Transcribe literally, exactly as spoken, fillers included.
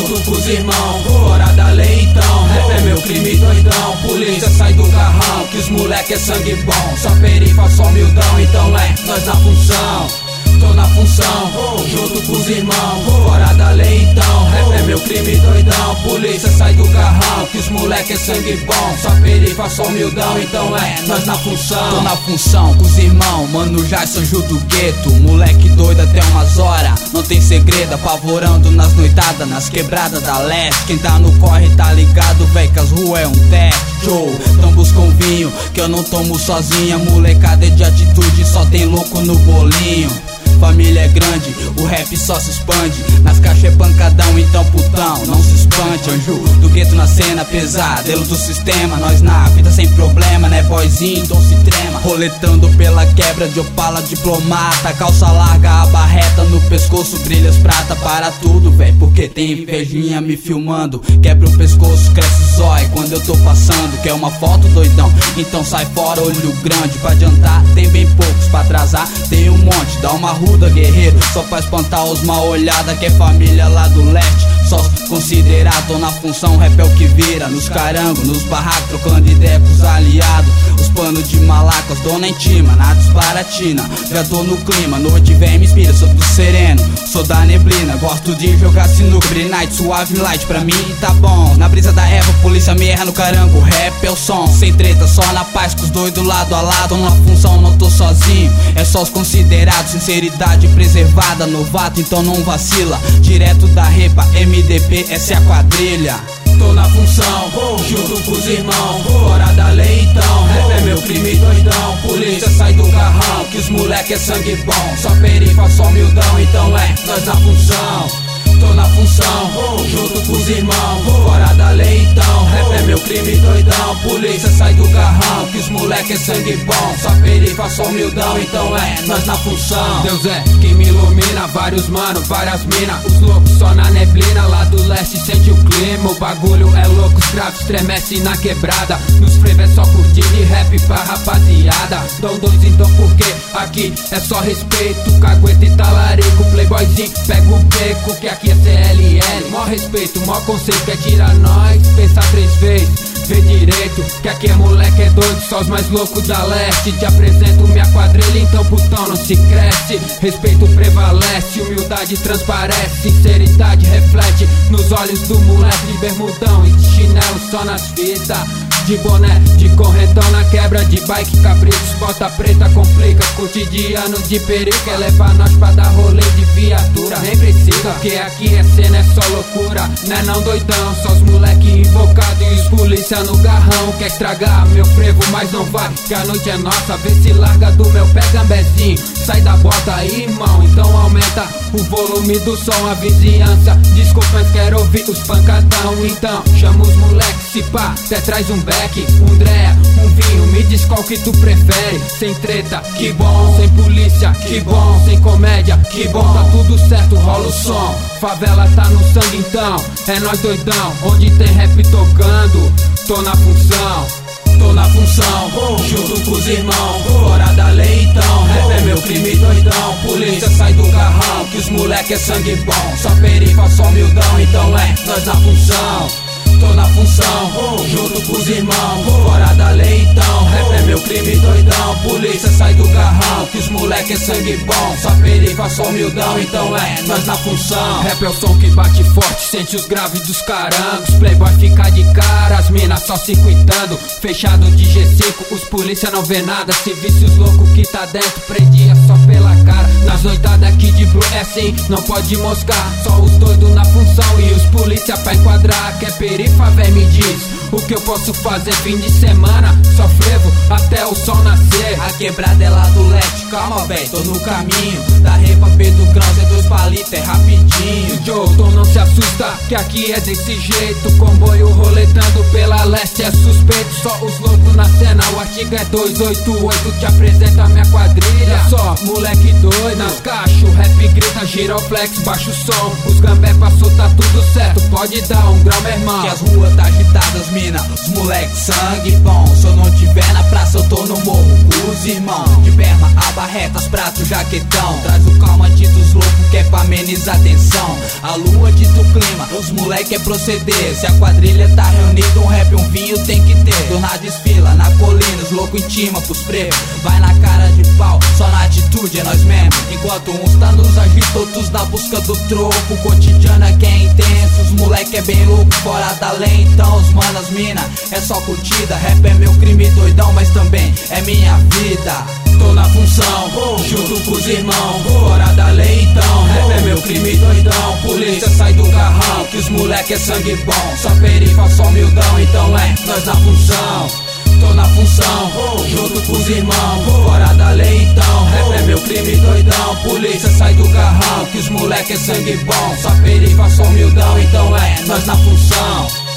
junto com os irmãos, fora da lei então. Rap é meu crime doidão, polícia sai do garrão, que os moleque é sangue bom. Só perifa, só humildão, então é nós na função. Tô na função, junto com os irmãos, fora da lei então. Rap é meu crime doidão, polícia sai do garrão, que os moleque é sangue bom. Só perifa, só humildão, então é nós na função. Tô na função com os irmãos, mano já São Ju do gueto. Moleque doido até umas horas, não tem segredo. Apavorando nas noitadas, nas quebradas da leste. Quem tá no corre tá ligado, véi, que as ruas é um teste. Show, então busca um vinho, que eu não tomo sozinha. Molecada é de atitude, só tem louco no bolinho. Família é grande, o rap só se expande. Nas caixas é pancadão, então putão, não se espante. Anjo do gueto na cena, pesadelo do sistema. Nós na vida sem problema, né boyzinho, então se trema. Roletando pela quebra de Opala diplomata. Calça larga, a barreta no pescoço, brilhas prata. Para tudo, véi, porque tem invejinha me filmando. Quebra o pescoço, cresce zói quando eu tô passando. Quer uma foto, doidão? Então sai fora, olho grande. Pra adiantar, tem bem poucos, pra atrasar, tem um monte. Dá uma rua guerreiro, só pra espantar os mal olhada, que é família lá do leste. Só considerar, tô na função, rap é o que vira. Nos carangos, nos barracos, trocando ideia com os aliados. Os panos de malacas, dona intima, na desbaratina. Já tô no clima, noite vem me inspira. Sou do sereno, sou da neblina. Gosto de jogar sinuca, night, suave light, pra mim tá bom. Na brisa da Eva, polícia me erra no carango. Rap é o som, sem treta, só na paz, com os doidos lado a lado. Tô na função, não tô sozinho, é só os considerados. Sinceridade preservada, novato, então não vacila. Direto da repa, M D P, essa é a quadrilha. Tô na função, junto com os irmãos, fora da lei então. Rap é meu crime doidão, polícia sai do garrão, que os moleque é sangue bom. Só perifa, só humildão, então é nós na função. Tô na função, junto com os irmãos, fora da lei então. Rap é meu crime doidão, polícia sai do garrão, que os moleque é sangue bom. Só perifa, só humildão, então é nós na função. Deus é quem me ilumina, vários mano, várias mina. Os loucos só na neblina, lá do leste sente o clima. O bagulho é louco, os cravos estremecem na quebrada. Nos frevo é só curtir de rap pra rapaziada. Dão dois então porque aqui é só respeito. Cagueta e talarico, playboyzinho, pega o beco, que aqui é C L L, mó respeito, mó conceito, quer tirar nós, pensar três vezes, vê direito, que aqui é moleque, é doido, só os mais loucos da leste. Te apresento minha quadrilha, então putão não se cresce. Respeito prevalece, humildade transparece, sinceridade reflete nos olhos do moleque. De bermudão e de chinelo só nas fitas, de boné, de correntão na quebra, de bike, caprichos, bota preta, complica. Cotidiano de perigo, é levar nós pra dar rolê de viatura. Nem precisa, porque aqui é cena, é só loucura. Né não doidão, só os moleque invocado e os polícia no garrão. Quer estragar meu frevo, mas não vai, que a noite é nossa. Vê se larga do meu pé, gambezinho. Sai da bota aí, irmão, então aumenta o volume do som, a vizinhança. Desculpa, mas quero ouvir os pancadão. Então chama os moleques, se pá, até traz um beck, um dreia, um vinho. Me diz qual que tu prefere. Sem treta, que bom. Sem polícia, que bom. Sem comédia, que bom. Tá tudo certo, rola o som. Favela tá no sangue então, é nós doidão. Onde tem rap tocando, tô na função. Tô na função, junto com os irmãos, fora da lei então. Rap é meu crime doidão, polícia sai do garrão, que os moleque é sangue bom. Só perifa, só humildão, então é nós na função. Tô na função, junto com os irmãos, fora da lei então. Rap é meu crime doidão, polícia sai do garrão, que os moleque é sangue bom. Só perifa, só humildão, então é nós na função. Rap é o som que bate forte, sente os graves dos carangos. Playboy fica de cara, as minas só se cuidando. Fechado de G cinco, os polícia não vê nada. Se visse os loucos que tá dentro, prendia só pela cara. Nas noitadas aqui de bro é assim, não pode moscar. Só os doidos na função e os polícia pra enquadrar. Quer perifa? Véi, me diz o que eu posso fazer fim de semana. Só frevo até o sol nascer. A quebrada é lá do leste, calma véi, tô no caminho. Da repa Pedro Kraus é dois palitos, é rapidinho. Joe, então não se assusta, que aqui é desse jeito. Comboio roletando pela leste é suspeito. Só os loucos na cena, o artigo é duzentos e oitenta e oito. Te apresento a minha quadrilha, é só moleque doido. Nas caixas o rap grita, giroflex, baixa o som. Os gambé passou, tá tudo certo, pode dar um grau, meu irmão. Que as ruas tá agitadas, mina, os moleque sangue bom. Se eu não tiver na praça praça, eu tô no morro com os irmãos. De berma, abarretas, prato, jaquetão. Traz o calmante dos loucos que é pra amenizar a tensão. A lua dita o clima, os moleque é proceder. Se a quadrilha tá reunida, um rap, um vinho tem que ter. Tornar desfila na colina, os loucos intima pros pretos. Vai na cara de pau, só na atitude é nós mesmo. Enquanto uns tá nos agita, outros na busca do troco. O cotidiano é que é intenso, os moleque é bem louco, fora da lei. Então os manas mina, é só curtida. Rap é meu crime doidão, mas também é minha vida. Tô na função, junto com os irmãos, fora da lei então. Rap é meu crime doidão, polícia sai do carrão, que os moleque é sangue bom. Só perifa, só humildão, então é nós na função. Tô na função, junto com os irmãos, fora da lei então. Rap é meu crime doidão, polícia sai do carrão, que os moleque é sangue bom. Só perifa, só humildão, então é nós na função.